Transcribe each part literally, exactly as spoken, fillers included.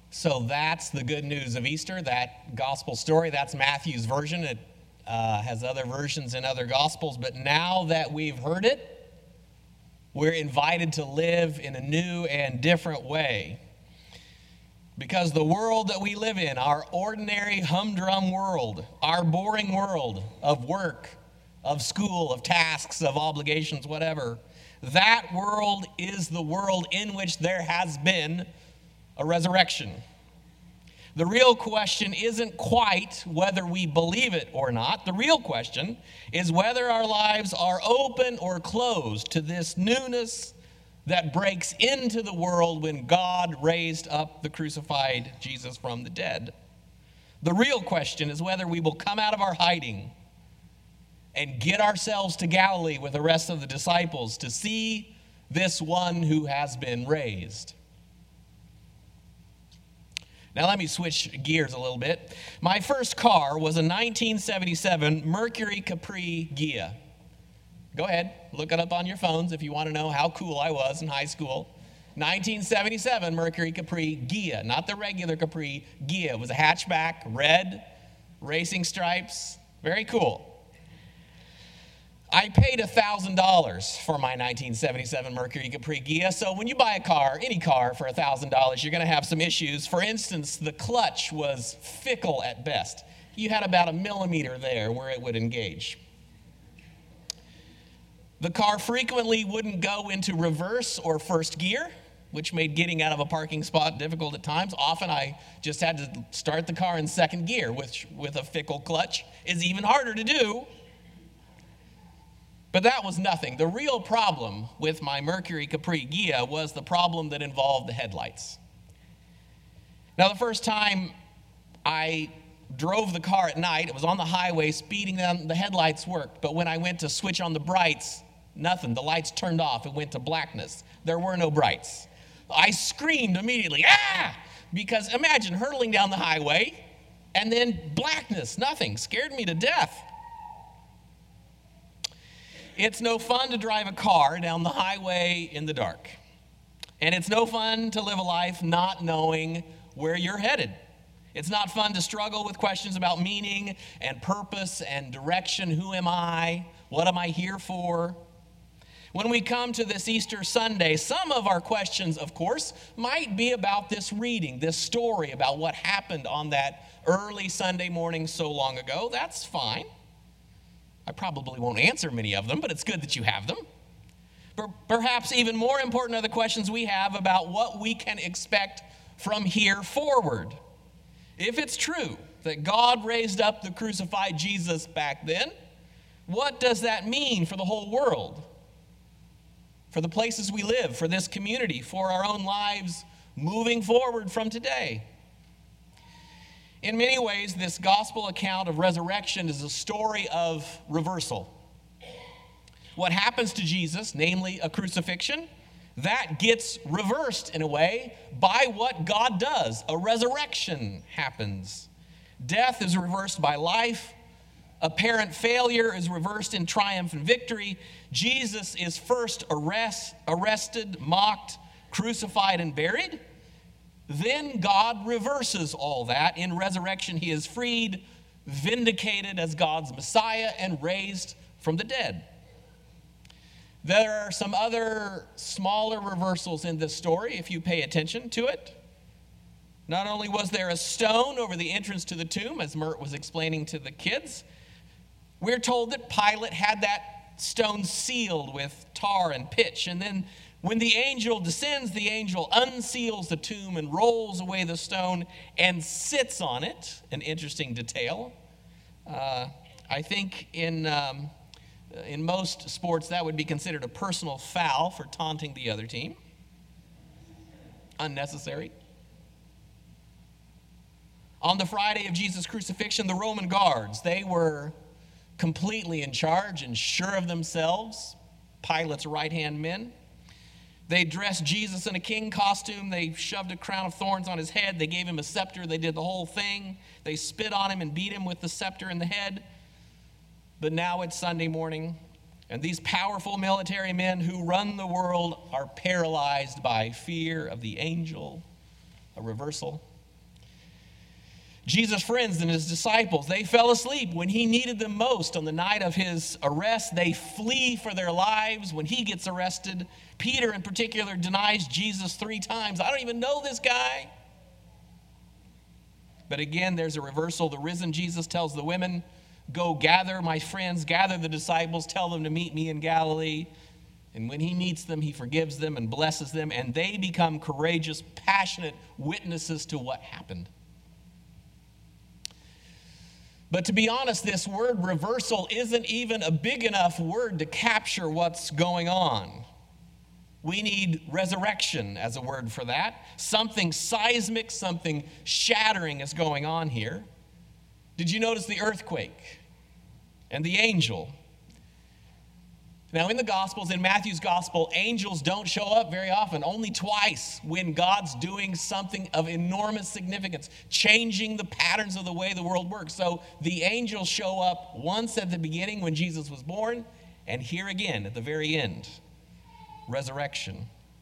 So that's the good news of Easter, that gospel story. That's Matthew's version. It uh, has other versions in other gospels. But now that we've heard it, we're invited to live in a new and different way. Because the world that we live in, our ordinary humdrum world, our boring world of work, of school, of tasks, of obligations, whatever, that world is the world in which there has been a resurrection. The real question isn't quite whether we believe it or not. The real question is whether our lives are open or closed to this newness that breaks into the world when God raised up the crucified Jesus from the dead. The real question is whether we will come out of our hiding and get ourselves to Galilee with the rest of the disciples to see this one who has been raised. Now let me switch gears a little bit. My first car was a nineteen seventy-seven Mercury Capri Ghia. Go ahead, look it up on your phones if you want to know how cool I was in high school. nineteen seventy-seven Mercury Capri Ghia, not the regular Capri Ghia. It was a hatchback, red, racing stripes, very cool. I paid one thousand dollars for my nineteen seventy-seven Mercury Capri Ghia, so when you buy a car, any car, for one thousand dollars, you're going to have some issues. For instance, the clutch was fickle at best. You had about a millimeter there where it would engage. The car frequently wouldn't go into reverse or first gear, which made getting out of a parking spot difficult at times. Often I just had to start the car in second gear, which with a fickle clutch is even harder to do. But that was nothing. The real problem with my Mercury Capri Ghia was the problem that involved the headlights. Now, the first time I drove the car at night, it was on the highway, speeding down, the headlights worked. But when I went to switch on the brights, nothing. The lights turned off. It went to blackness. There were no brights. I screamed immediately, ah! Because imagine hurtling down the highway and then blackness, nothing. Scared me to death. It's no fun to drive a car down the highway in the dark. And it's no fun to live a life not knowing where you're headed. It's not fun to struggle with questions about meaning and purpose and direction. Who am I? What am I here for? When we come to this Easter Sunday, some of our questions, of course, might be about this reading, this story about what happened on that early Sunday morning so long ago. That's fine. I probably won't answer many of them, but it's good that you have them. But perhaps even more important are the questions we have about what we can expect from here forward. If it's true that God raised up the crucified Jesus back then, what does that mean for the whole world? For the places we live, for this community, for our own lives moving forward from today? In many ways, this gospel account of resurrection is a story of reversal. What happens to Jesus, namely a crucifixion, that gets reversed in a way by what God does. A resurrection happens. Death is reversed by life. Apparent failure is reversed in triumph and victory. Jesus is first arrest, arrested, mocked, crucified, and buried. Then God reverses all that. In resurrection, he is freed, vindicated as God's Messiah, and raised from the dead. There are some other smaller reversals in this story, if you pay attention to it. Not only was there a stone over the entrance to the tomb, as Mert was explaining to the kids, we're told that Pilate had that stone sealed with tar and pitch, and then when the angel descends, the angel unseals the tomb and rolls away the stone and sits on it. An interesting detail. Uh, I think in, um, in most sports that would be considered a personal foul for taunting the other team. Unnecessary. On the Friday of Jesus' crucifixion, the Roman guards, they were completely in charge and sure of themselves, Pilate's right-hand men. They dressed Jesus in a king costume. They shoved a crown of thorns on his head. They gave him a scepter. They did the whole thing. They spit on him and beat him with the scepter in the head. But now it's Sunday morning, and these powerful military men who run the world are paralyzed by fear of the angel, a reversal. Jesus' friends and his disciples, they fell asleep when he needed them most. On the night of his arrest, they flee for their lives when he gets arrested. Peter, in particular, denies Jesus three times. I don't even know this guy. But again, there's a reversal. The risen Jesus tells the women, go gather my friends, gather the disciples, tell them to meet me in Galilee. And when he meets them, he forgives them and blesses them, and they become courageous, passionate witnesses to what happened. But to be honest, this word reversal isn't even a big enough word to capture what's going on. We need resurrection as a word for that. Something seismic, something shattering is going on here. Did you notice the earthquake and the angel? Now, in the Gospels, in Matthew's Gospel, angels don't show up very often, only twice when God's doing something of enormous significance, changing the patterns of the way the world works. So the angels show up once at the beginning when Jesus was born, and here again at the very end, resurrection.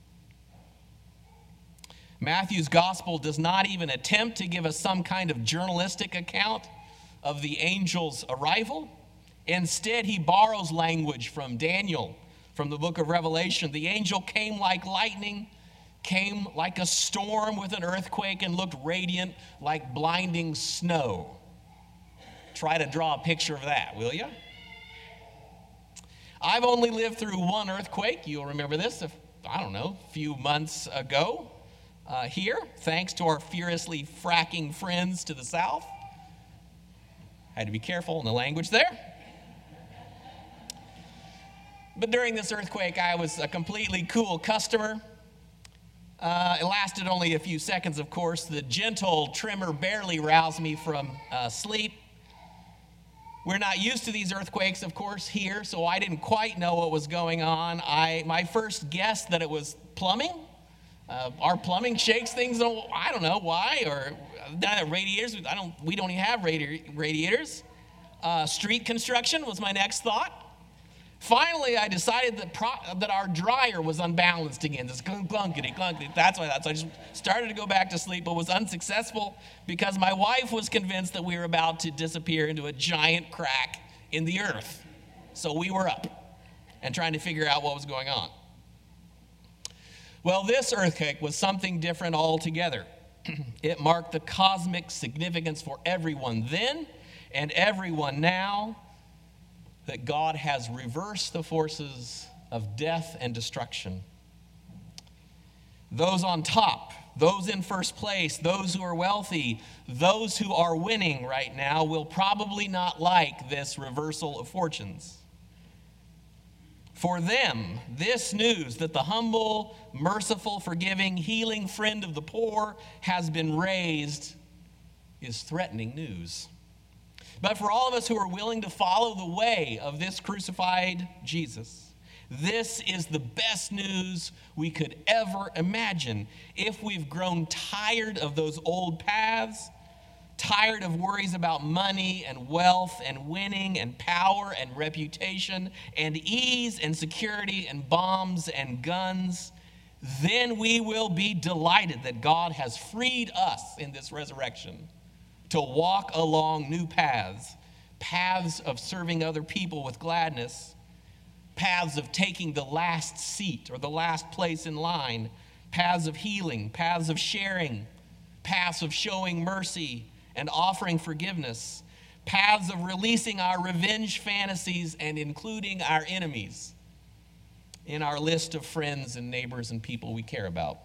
Matthew's Gospel does not even attempt to give us some kind of journalistic account of the angel's arrival. Instead, he borrows language from Daniel, from the book of Revelation. The angel came like lightning, came like a storm with an earthquake, and looked radiant like blinding snow. Try to draw a picture of that, will you? I've only lived through one earthquake. You'll remember this, if, I don't know, a few months ago uh, here, thanks to our furiously fracking friends to the south. Had to be careful in the language there. But during this earthquake, I was a completely cool customer. Uh, it lasted only a few seconds, of course. The gentle tremor barely roused me from uh, sleep. We're not used to these earthquakes, of course, here, so I didn't quite know what was going on. I my first guess that it was plumbing. Uh, our plumbing shakes things. I don't know why, or uh, radiators. I don't. We don't even have radi- radiators. Uh, street construction was my next thought. Finally, I decided that pro- that our dryer was unbalanced again. This clunkety, clunkety. That's why. That's why I just started to go back to sleep, but was unsuccessful because my wife was convinced that we were about to disappear into a giant crack in the earth. So we were up and trying to figure out what was going on. Well, this earthquake was something different altogether. It marked the cosmic significance for everyone then and everyone now, that God has reversed the forces of death and destruction. Those on top, those in first place, those who are wealthy, those who are winning right now will probably not like this reversal of fortunes. For them, this news that the humble, merciful, forgiving, healing friend of the poor has been raised is threatening news. But for all of us who are willing to follow the way of this crucified Jesus, this is the best news we could ever imagine. If we've grown tired of those old paths, tired of worries about money and wealth and winning and power and reputation and ease and security and bombs and guns, then we will be delighted that God has freed us in this resurrection to walk along new paths, paths of serving other people with gladness, paths of taking the last seat or the last place in line, paths of healing, paths of sharing, paths of showing mercy and offering forgiveness, paths of releasing our revenge fantasies and including our enemies in our list of friends and neighbors and people we care about.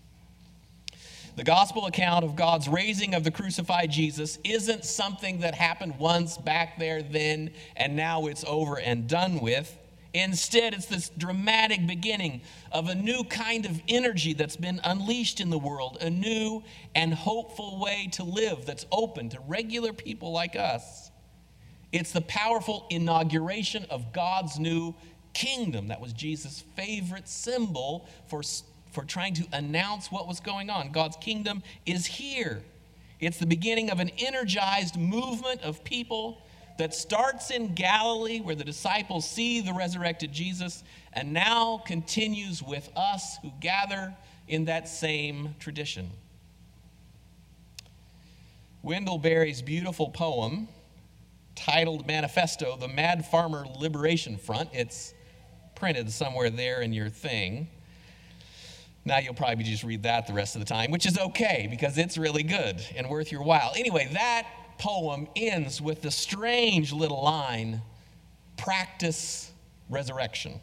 The gospel account of God's raising of the crucified Jesus isn't something that happened once back there then and now it's over and done with. Instead, it's this dramatic beginning of a new kind of energy that's been unleashed in the world, a new and hopeful way to live that's open to regular people like us. It's the powerful inauguration of God's new kingdom. That was Jesus' favorite symbol for for trying to announce what was going on. God's kingdom is here. It's the beginning of an energized movement of people that starts in Galilee, where the disciples see the resurrected Jesus, and now continues with us who gather in that same tradition. Wendell Berry's beautiful poem titled Manifesto, The Mad Farmer Liberation Front. It's printed somewhere there in your thing. Now you'll probably just read that the rest of the time, which is okay because it's really good and worth your while. Anyway, that poem ends with the strange little line, practice resurrection.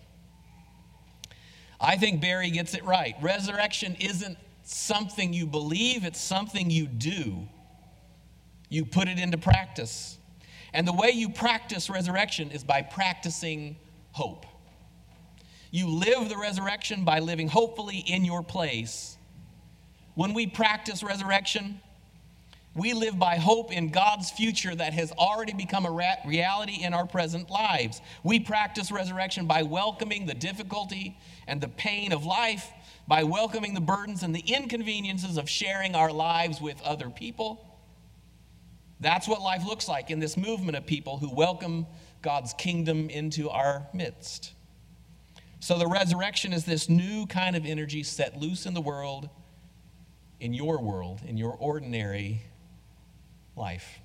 I think Berry gets it right. Resurrection isn't something you believe, it's something you do. You put it into practice. And the way you practice resurrection is by practicing hope. You live the resurrection by living hopefully in your place. When we practice resurrection, we live by hope in God's future that has already become a ra- reality in our present lives. We practice resurrection by welcoming the difficulty and the pain of life, by welcoming the burdens and the inconveniences of sharing our lives with other people. That's what life looks like in this movement of people who welcome God's kingdom into our midst. So the resurrection is this new kind of energy set loose in the world, in your world, in your ordinary life.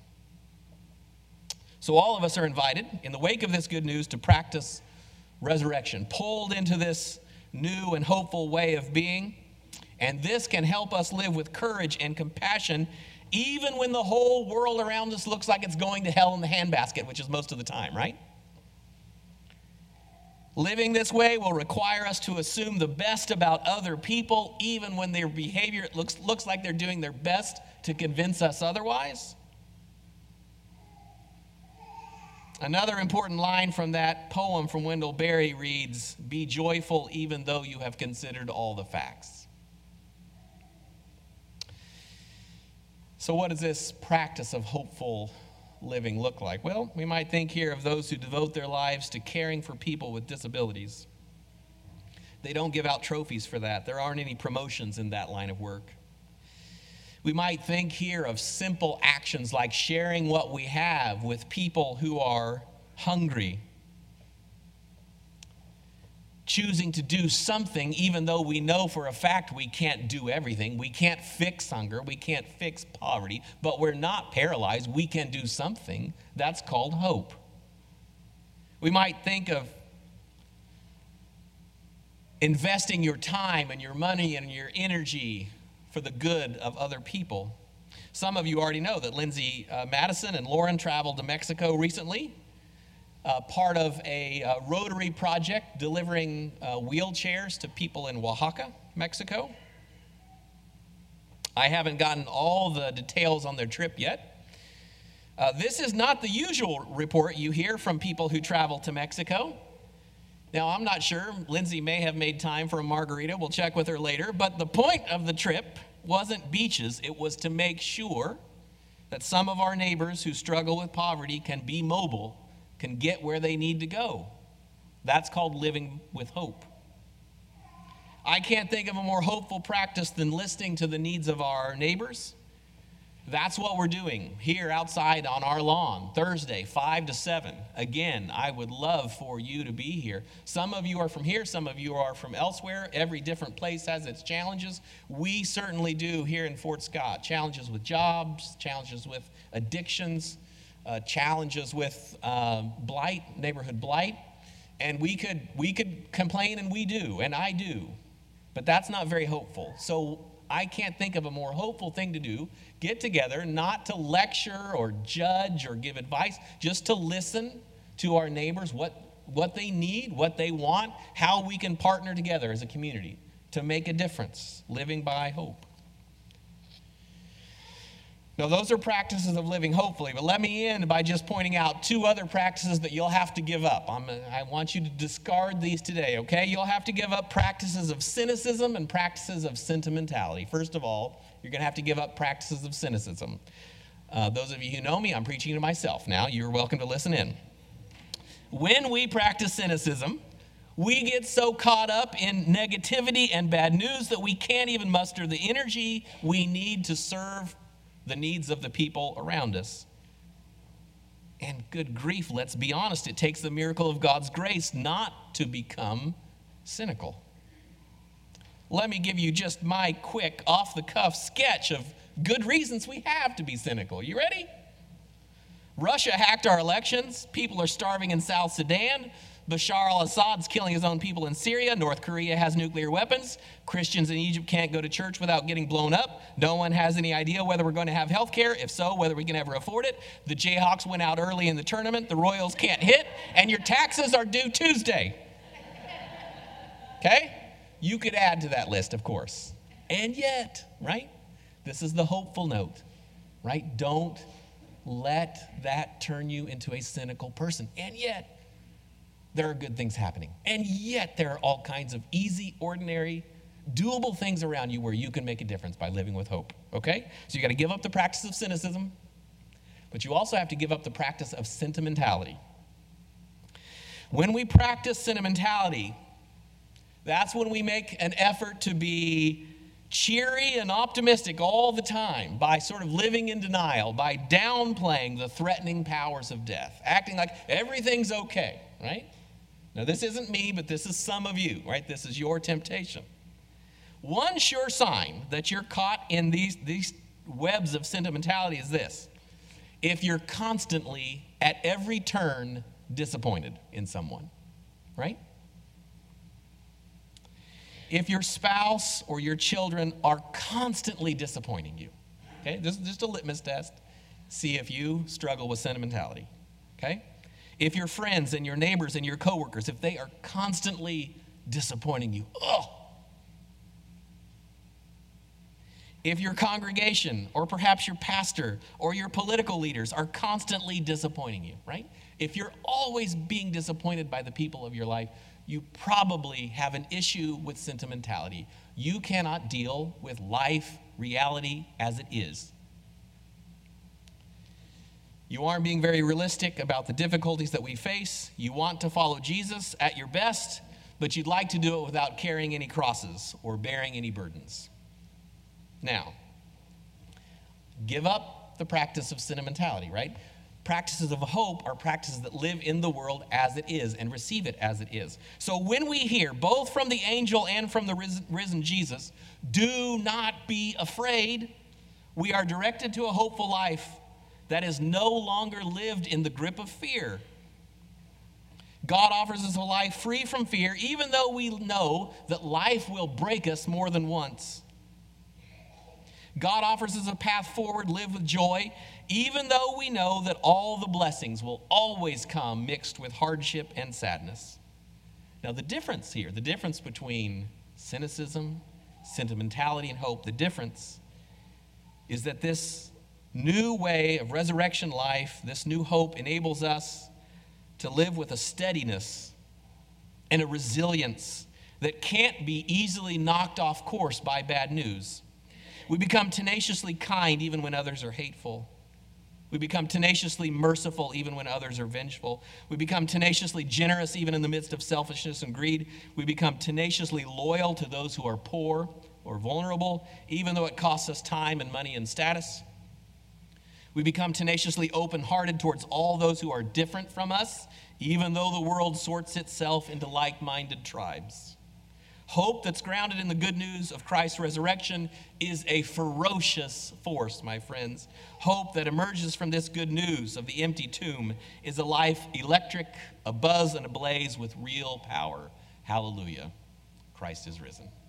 So all of us are invited, in the wake of this good news, to practice resurrection, pulled into this new and hopeful way of being. And this can help us live with courage and compassion even when the whole world around us looks like it's going to hell in the handbasket, which is most of the time, right? Living this way will require us to assume the best about other people, even when their behavior looks, looks like they're doing their best to convince us otherwise. Another important line from that poem from Wendell Berry reads, "Be joyful even though you have considered all the facts." So what does this practice of hopeful living look like? Well, we might think here of those who devote their lives to caring for people with disabilities. They don't give out trophies for that. There aren't any promotions in that line of work. We might think here of simple actions like sharing what we have with people who are hungry. Choosing to do something even though we know for a fact we can't do everything. We can't fix hunger. We can't fix poverty. But we're not paralyzed. We can do something. That's called hope. We might think of investing your time and your money and your energy for the good of other people. Some of you already know that Lindsay uh, Madison and Lauren traveled to Mexico recently. Uh, part of a uh, Rotary project delivering uh, wheelchairs to people in Oaxaca, Mexico. I haven't gotten all the details on their trip yet. Uh, this is not the usual report you hear from people who travel to Mexico. Now, I'm not sure. Lindsay may have made time for a margarita. We'll check with her later. But the point of the trip wasn't beaches. It was to make sure that some of our neighbors who struggle with poverty can be mobile, can get where they need to go. That's called living with hope. I can't think of a more hopeful practice than listening to the needs of our neighbors. That's what we're doing here outside on our lawn, Thursday, five to seven. Again, I would love for you to be here. Some of you are from here, some of you are from elsewhere. Every different place has its challenges. We certainly do here in Fort Scott. Challenges with jobs, challenges with addictions, uh, challenges with uh, blight, neighborhood blight. And we could, we could complain, and we do, and I do. But that's not very hopeful. So I can't think of a more hopeful thing to do. Get together, not to lecture or judge or give advice, just to listen to our neighbors, what, what they need, what they want, how we can partner together as a community to make a difference, living by hope. Now, those are practices of living hopefully, but let me end by just pointing out two other practices that you'll have to give up. I'm, I want you to discard these today, okay? You'll have to give up practices of cynicism and practices of sentimentality. First of all, you're going to have to give up practices of cynicism. Uh, those of you who know me, I'm preaching to myself now. You're welcome to listen in. When we practice cynicism, we get so caught up in negativity and bad news that we can't even muster the energy we need to serve the needs of the people around us. And good grief, let's be honest, it takes the miracle of God's grace not to become cynical. Let me give you just my quick, off-the-cuff sketch of good reasons we have to be cynical. You ready? Russia hacked our elections. People are starving in South Sudan. Bashar al-Assad's killing his own people in Syria. North Korea has nuclear weapons. Christians in Egypt can't go to church without getting blown up. No one has any idea whether we're going to have health care. If so, whether we can ever afford it. The Jayhawks went out early in the tournament. The Royals can't hit. And your taxes are due Tuesday. Okay? You could add to that list, of course. And yet, right? This is the hopeful note, right? Don't let that turn you into a cynical person. And yet, there are good things happening. And yet there are all kinds of easy, ordinary, doable things around you where you can make a difference by living with hope, okay? So you got to give up the practice of cynicism, but you also have to give up the practice of sentimentality. When we practice sentimentality, that's when we make an effort to be cheery and optimistic all the time by sort of living in denial, by downplaying the threatening powers of death, acting like everything's okay, right? Now, this isn't me, but this is some of you, right? This is your temptation. One sure sign that you're caught in these, these webs of sentimentality is this: if you're constantly, at every turn, disappointed in someone, right? If your spouse or your children are constantly disappointing you, okay? This is just a litmus test. See if you struggle with sentimentality, okay? If your friends and your neighbors and your coworkers, if they are constantly disappointing you, oh. If your congregation or perhaps your pastor or your political leaders are constantly disappointing you, right? If you're always being disappointed by the people of your life, you probably have an issue with sentimentality. You cannot deal with life, reality as it is. You aren't being very realistic about the difficulties that we face. You want to follow Jesus at your best, but you'd like to do it without carrying any crosses or bearing any burdens. Now, give up the practice of sentimentality, right? Practices of hope are practices that live in the world as it is and receive it as it is. So when we hear, both from the angel and from the risen, risen Jesus, do not be afraid, we are directed to a hopeful life that is no longer lived in the grip of fear. God offers us a life free from fear, even though we know that life will break us more than once. God offers us a path forward, live with joy, even though we know that all the blessings will always come mixed with hardship and sadness. Now, the difference here, the difference between cynicism, sentimentality, and hope, the difference is that this new way of resurrection life, this new hope, enables us to live with a steadiness and a resilience that can't be easily knocked off course by bad news. We become tenaciously kind even when others are hateful. We become tenaciously merciful even when others are vengeful. We become tenaciously generous even in the midst of selfishness and greed. We become tenaciously loyal to those who are poor or vulnerable, even though it costs us time and money and status. We become tenaciously open-hearted towards all those who are different from us, even though the world sorts itself into like-minded tribes. Hope that's grounded in the good news of Christ's resurrection is a ferocious force, my friends. Hope that emerges from this good news of the empty tomb is a life electric, abuzz and ablaze with real power. Hallelujah. Christ is risen.